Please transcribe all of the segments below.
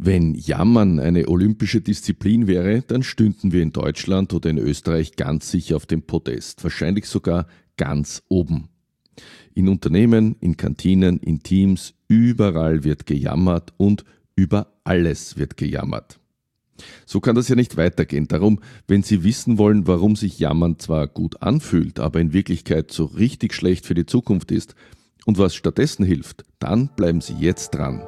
Wenn Jammern eine olympische Disziplin wäre, dann stünden wir in Deutschland oder in Österreich ganz sicher auf dem Podest, wahrscheinlich sogar ganz oben. In Unternehmen, in Kantinen, in Teams, überall wird gejammert und über alles wird gejammert. So kann das ja nicht weitergehen. Darum, wenn Sie wissen wollen, warum sich Jammern zwar gut anfühlt, aber in Wirklichkeit so richtig schlecht für die Zukunft ist und was stattdessen hilft, dann bleiben Sie jetzt dran.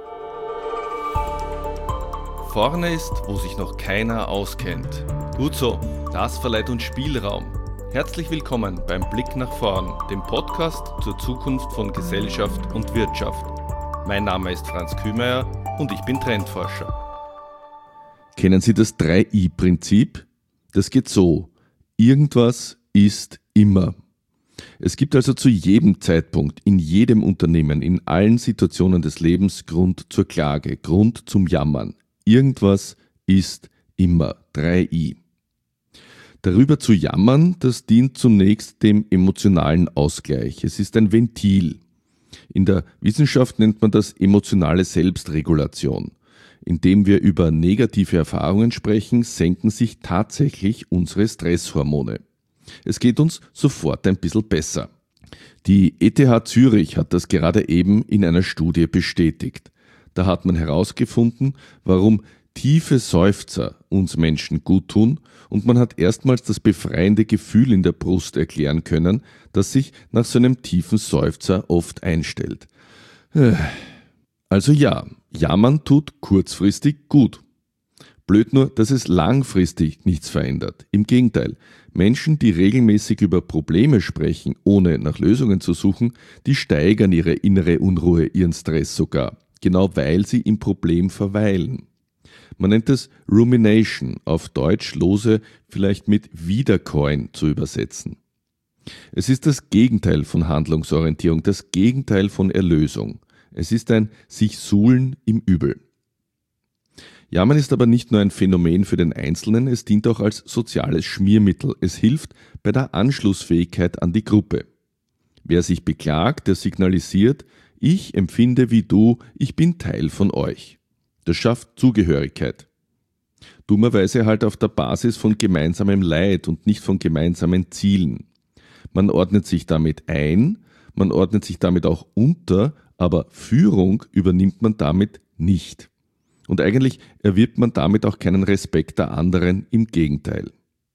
Vorne ist, wo sich noch keiner auskennt. Gut so, das verleiht uns Spielraum. Herzlich willkommen beim Blick nach vorn, dem Podcast zur Zukunft von Gesellschaft und Wirtschaft. Mein Name ist Franz Kühmeier und ich bin Trendforscher. Kennen Sie das 3i-Prinzip? Das geht so: Irgendwas ist immer. Es gibt also zu jedem Zeitpunkt, in jedem Unternehmen, in allen Situationen des Lebens Grund zur Klage, Grund zum Jammern. Irgendwas ist immer. 3i. Darüber zu jammern, das dient zunächst dem emotionalen Ausgleich. Es ist ein Ventil. In der Wissenschaft nennt man das emotionale Selbstregulation. Indem wir über negative Erfahrungen sprechen, senken sich tatsächlich unsere Stresshormone. Es geht uns sofort ein bisschen besser. Die ETH Zürich hat das gerade eben in einer Studie bestätigt. Da hat man herausgefunden, warum tiefe Seufzer uns Menschen gut tun, und man hat erstmals das befreiende Gefühl in der Brust erklären können, das sich nach so einem tiefen Seufzer oft einstellt. Also ja, jammern tut kurzfristig gut. Blöd nur, dass es langfristig nichts verändert. Im Gegenteil, Menschen, die regelmäßig über Probleme sprechen, ohne nach Lösungen zu suchen, die steigern ihre innere Unruhe, ihren Stress sogar. Genau weil sie im Problem verweilen. Man nennt es Rumination, auf Deutsch lose vielleicht mit Wiederkäuen zu übersetzen. Es ist das Gegenteil von Handlungsorientierung, das Gegenteil von Erlösung. Es ist ein sich suhlen im Übel. Jammern ist aber nicht nur ein Phänomen für den Einzelnen, es dient auch als soziales Schmiermittel. Es hilft bei der Anschlussfähigkeit an die Gruppe. Wer sich beklagt, der signalisiert: Ich empfinde wie du, ich bin Teil von euch. Das schafft Zugehörigkeit. Dummerweise halt auf der Basis von gemeinsamem Leid und nicht von gemeinsamen Zielen. Man ordnet sich damit ein, man ordnet sich damit auch unter, aber Führung übernimmt man damit nicht. Und eigentlich erwirbt man damit auch keinen Respekt der anderen, im Gegenteil.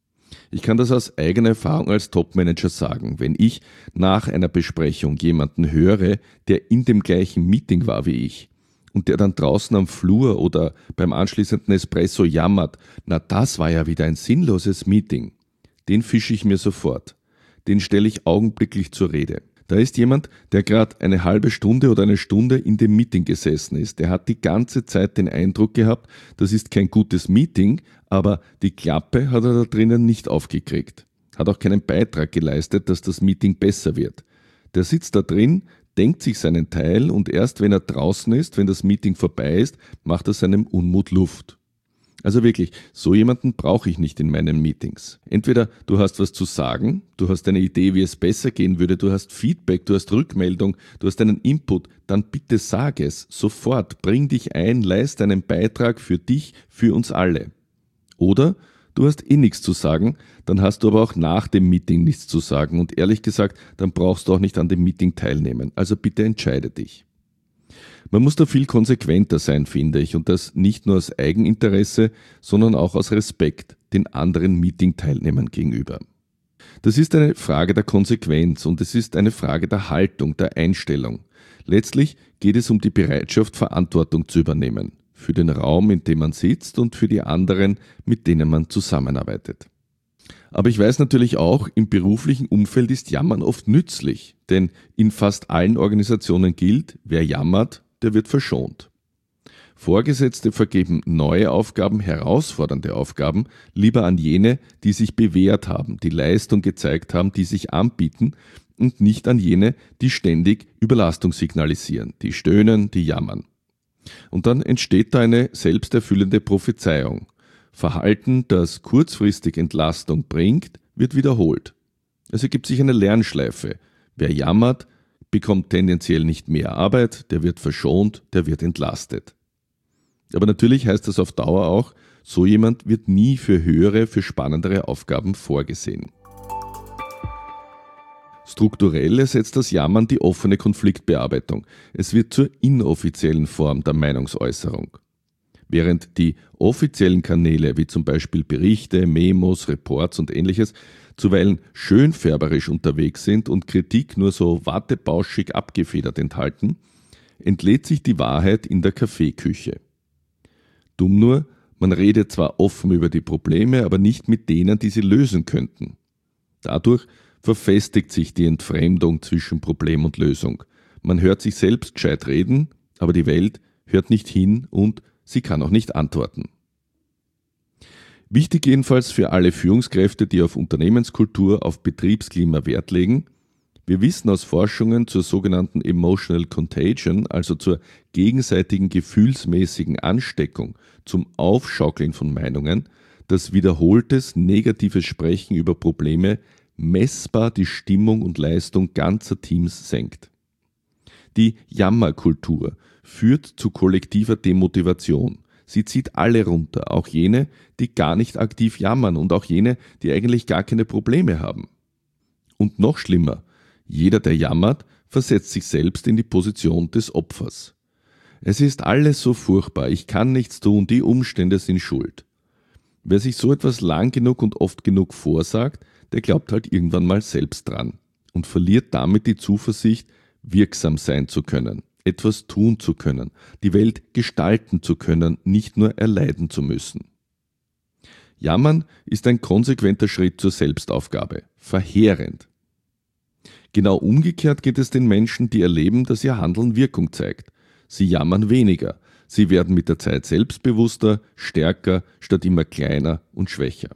Ich kann das aus eigener Erfahrung als Topmanager sagen. Wenn ich nach einer Besprechung jemanden höre, der in dem gleichen Meeting war wie ich und der dann draußen am Flur oder beim anschließenden Espresso jammert, na das war ja wieder ein sinnloses Meeting, den fische ich mir sofort. Den stelle ich augenblicklich zur Rede. Da ist jemand, der gerade eine halbe Stunde oder eine Stunde in dem Meeting gesessen ist. Der hat die ganze Zeit den Eindruck gehabt, das ist kein gutes Meeting, aber die Klappe hat er da drinnen nicht aufgekriegt. Hat auch keinen Beitrag geleistet, dass das Meeting besser wird. Der sitzt da drin, denkt sich seinen Teil und erst wenn er draußen ist, wenn das Meeting vorbei ist, macht er seinem Unmut Luft. Also wirklich, so jemanden brauche ich nicht in meinen Meetings. Entweder du hast was zu sagen, du hast eine Idee, wie es besser gehen würde, du hast Feedback, du hast Rückmeldung, du hast einen Input, dann bitte sag es sofort, bring dich ein, leiste einen Beitrag für dich, für uns alle. Oder du hast nichts zu sagen, dann hast du aber auch nach dem Meeting nichts zu sagen und ehrlich gesagt, dann brauchst du auch nicht an dem Meeting teilnehmen. Also bitte entscheide dich. Man muss da viel konsequenter sein, finde ich, und das nicht nur aus Eigeninteresse, sondern auch aus Respekt den anderen Meeting-Teilnehmern gegenüber. Das ist eine Frage der Konsequenz und es ist eine Frage der Haltung, der Einstellung. Letztlich geht es um die Bereitschaft, Verantwortung zu übernehmen. Für den Raum, in dem man sitzt und für die anderen, mit denen man zusammenarbeitet. Aber ich weiß natürlich auch, im beruflichen Umfeld ist Jammern oft nützlich, denn in fast allen Organisationen gilt, wer jammert, der wird verschont. Vorgesetzte vergeben neue Aufgaben, herausfordernde Aufgaben, lieber an jene, die sich bewährt haben, die Leistung gezeigt haben, die sich anbieten und nicht an jene, die ständig Überlastung signalisieren, die stöhnen, die jammern. Und dann entsteht da eine selbsterfüllende Prophezeiung. Verhalten, das kurzfristig Entlastung bringt, wird wiederholt. Es ergibt sich eine Lernschleife. Wer jammert, bekommt tendenziell nicht mehr Arbeit, der wird verschont, der wird entlastet. Aber natürlich heißt das auf Dauer auch, so jemand wird nie für höhere, für spannendere Aufgaben vorgesehen. Strukturell ersetzt das Jammern die offene Konfliktbearbeitung. Es wird zur inoffiziellen Form der Meinungsäußerung. Während die offiziellen Kanäle, wie zum Beispiel Berichte, Memos, Reports und ähnliches, zuweilen schönfärberisch unterwegs sind und Kritik nur so wattebauschig abgefedert enthalten, entlädt sich die Wahrheit in der Kaffeeküche. Dumm nur, man redet zwar offen über die Probleme, aber nicht mit denen, die sie lösen könnten. Dadurch verfestigt sich die Entfremdung zwischen Problem und Lösung. Man hört sich selbst gescheit reden, aber die Welt hört nicht hin und sie kann auch nicht antworten. Wichtig jedenfalls für alle Führungskräfte, die auf Unternehmenskultur, auf Betriebsklima Wert legen: Wir wissen aus Forschungen zur sogenannten Emotional Contagion, also zur gegenseitigen gefühlsmäßigen Ansteckung, zum Aufschaukeln von Meinungen, dass wiederholtes negatives Sprechen über Probleme messbar die Stimmung und Leistung ganzer Teams senkt. Die Jammerkultur führt zu kollektiver Demotivation. Sie zieht alle runter, auch jene, die gar nicht aktiv jammern und auch jene, die eigentlich gar keine Probleme haben. Und noch schlimmer: Jeder, der jammert, versetzt sich selbst in die Position des Opfers. Es ist alles so furchtbar, ich kann nichts tun, die Umstände sind schuld. Wer sich so etwas lang genug und oft genug vorsagt, der glaubt halt irgendwann mal selbst dran und verliert damit die Zuversicht, wirksam sein zu können, etwas tun zu können, die Welt gestalten zu können, nicht nur erleiden zu müssen. Jammern ist ein konsequenter Schritt zur Selbstaufgabe. Verheerend. Genau umgekehrt geht es den Menschen, die erleben, dass ihr Handeln Wirkung zeigt. Sie jammern weniger. Sie werden mit der Zeit selbstbewusster, stärker, statt immer kleiner und schwächer.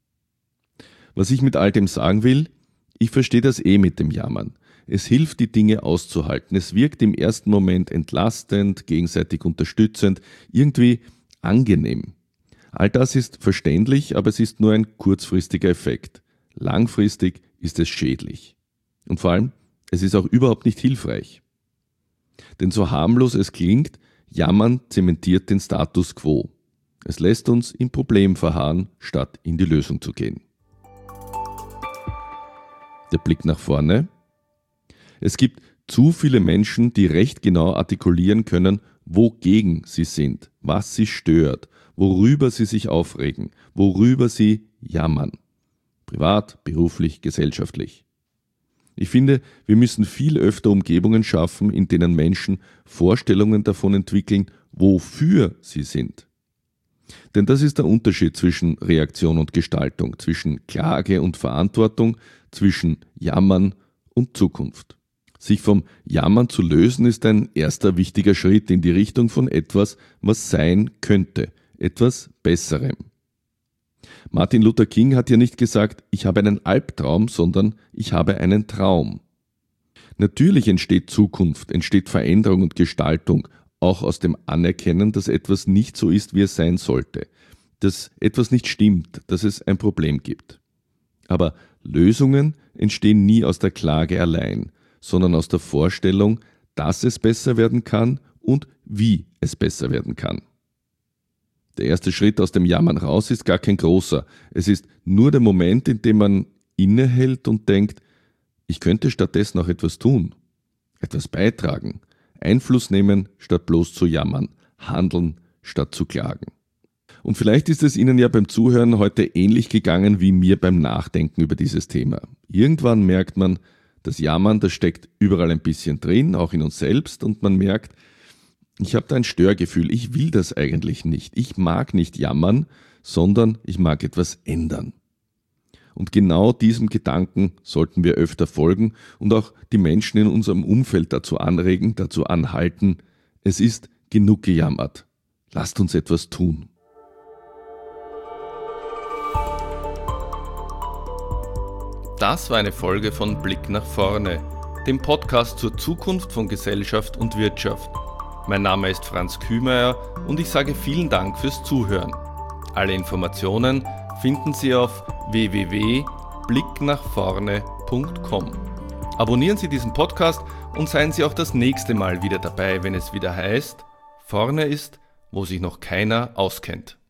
Was ich mit all dem sagen will: Ich verstehe das mit dem Jammern. Es hilft, die Dinge auszuhalten. Es wirkt im ersten Moment entlastend, gegenseitig unterstützend, irgendwie angenehm. All das ist verständlich, aber es ist nur ein kurzfristiger Effekt. Langfristig ist es schädlich. Und vor allem, es ist auch überhaupt nicht hilfreich. Denn so harmlos es klingt, Jammern zementiert den Status quo. Es lässt uns im Problem verharren, statt in die Lösung zu gehen. Der Blick nach vorne. Es gibt zu viele Menschen, die recht genau artikulieren können, wogegen sie sind, was sie stört, worüber sie sich aufregen, worüber sie jammern. Privat, beruflich, gesellschaftlich. Ich finde, wir müssen viel öfter Umgebungen schaffen, in denen Menschen Vorstellungen davon entwickeln, wofür sie sind. Denn das ist der Unterschied zwischen Reaktion und Gestaltung, zwischen Klage und Verantwortung, zwischen Jammern und Zukunft. Sich vom Jammern zu lösen, ist ein erster wichtiger Schritt in die Richtung von etwas, was sein könnte, etwas Besserem. Martin Luther King hat ja nicht gesagt, ich habe einen Albtraum, sondern ich habe einen Traum. Natürlich entsteht Zukunft, entsteht Veränderung und Gestaltung, auch aus dem Anerkennen, dass etwas nicht so ist, wie es sein sollte, dass etwas nicht stimmt, dass es ein Problem gibt. Aber Lösungen entstehen nie aus der Klage allein, sondern aus der Vorstellung, dass es besser werden kann und wie es besser werden kann. Der erste Schritt aus dem Jammern raus ist gar kein großer. Es ist nur der Moment, in dem man innehält und denkt, ich könnte stattdessen auch etwas tun, etwas beitragen, Einfluss nehmen, statt bloß zu jammern, handeln, statt zu klagen. Und vielleicht ist es Ihnen ja beim Zuhören heute ähnlich gegangen wie mir beim Nachdenken über dieses Thema. Irgendwann merkt man, das Jammern, das steckt überall ein bisschen drin, auch in uns selbst, und man merkt, ich habe da ein Störgefühl, ich will das eigentlich nicht. Ich mag nicht jammern, sondern ich mag etwas ändern. Und genau diesem Gedanken sollten wir öfter folgen und auch die Menschen in unserem Umfeld dazu anregen, dazu anhalten, es ist genug gejammert. Lasst uns etwas tun. Das war eine Folge von Blick nach vorne, dem Podcast zur Zukunft von Gesellschaft und Wirtschaft. Mein Name ist Franz Kühmeier und ich sage vielen Dank fürs Zuhören. Alle Informationen finden Sie auf www.blicknachvorne.com. Abonnieren Sie diesen Podcast und seien Sie auch das nächste Mal wieder dabei, wenn es wieder heißt, vorne ist, wo sich noch keiner auskennt.